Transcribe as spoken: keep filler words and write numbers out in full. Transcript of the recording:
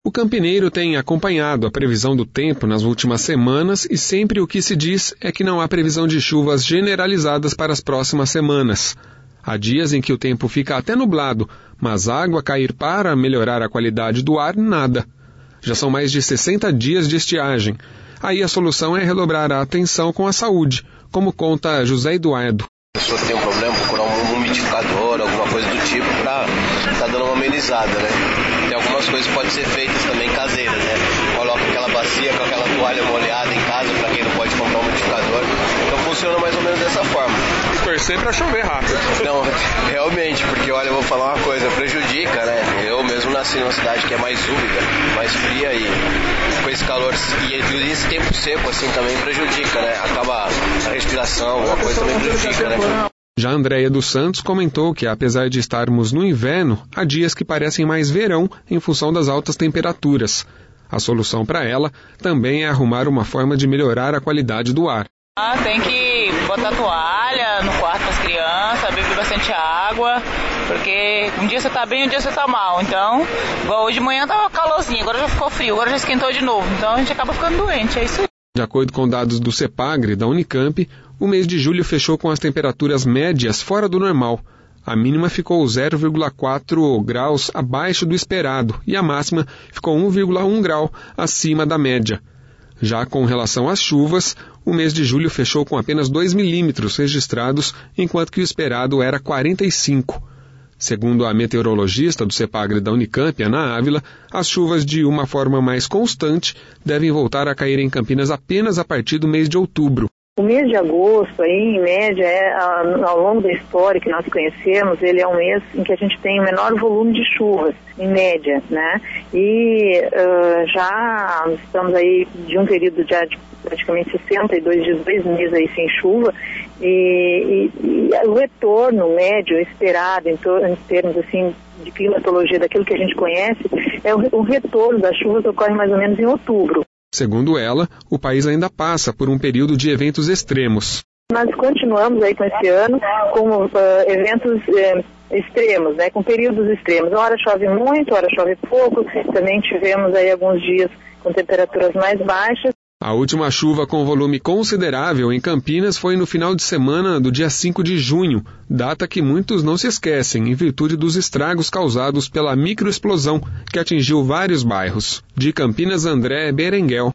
O campineiro tem acompanhado a previsão do tempo nas últimas semanas e sempre o que se diz é que não há previsão de chuvas generalizadas para as próximas semanas. Há dias em que o tempo fica até nublado, mas água cair para melhorar a qualidade do ar, nada. Já são mais de sessenta dias de estiagem. Aí a solução é redobrar a atenção com a saúde, como conta José Eduardo. A pessoa que tem um problema, procurar um umidificador, alguma coisa do tipo, para estar tá dando uma amenizada, né? Tem algumas coisas que podem ser feitas também caseiras, né? Coloca aquela bacia com aquela toalha molhada em casa, para quem não pode comprar um umidificador. Então funciona mais ou menos dessa forma. E torcer para chover rápido. Não, realmente, porque olha, eu vou falar uma coisa, prejudica, né? Eu mesmo nasci numa cidade que é mais úmida, mais fria e com esse calor e esse tempo seco assim também prejudica, né? Acaba a respiração, alguma coisa também prejudica, né? Já a Andréia dos Santos comentou que, apesar de estarmos no inverno, há dias que parecem mais verão em função das altas temperaturas. A solução para ela também é arrumar uma forma de melhorar a qualidade do ar. Ah, tem que botar toalha no quarto para as crianças, beber bastante água, porque um dia você tá bem, um dia você tá mal. Então, igual hoje de manhã tava calorzinho, agora já ficou frio, agora já esquentou de novo. Então a gente acaba ficando doente, é isso aí. De acordo com dados do CEPAGRE, da Unicamp, o mês de julho fechou com as temperaturas médias fora do normal. A mínima ficou zero vírgula quatro graus abaixo do esperado e a máxima ficou um vírgula um grau acima da média. Já com relação às chuvas, o mês de julho fechou com apenas dois milímetros registrados, enquanto que o esperado era quarenta e cinco. Segundo a meteorologista do CEPAGRE da Unicamp, Ana Ávila, as chuvas de uma forma mais constante devem voltar a cair em Campinas apenas a partir do mês de outubro. O mês de agosto, aí, em média, é, ao longo da história que nós conhecemos, ele é um mês em que a gente tem o menor volume de chuvas, em média, né? E uh, já estamos aí de um período já de praticamente sessenta e dois dias, dois meses aí sem chuva, e, e, e o retorno médio esperado em, to, em termos assim de climatologia daquilo que a gente conhece, é o, o retorno das chuvas ocorre mais ou menos em outubro. Segundo ela, o país ainda passa por um período de eventos extremos. Nós continuamos aí com esse ano com uh, eventos uh, extremos, né, com períodos extremos. Uma hora chove muito, hora chove pouco. Também tivemos aí alguns dias com temperaturas mais baixas. A última chuva com volume considerável em Campinas foi no final de semana do dia cinco de junho, data que muitos não se esquecem em virtude dos estragos causados pela microexplosão que atingiu vários bairros. De Campinas, André Berenguel.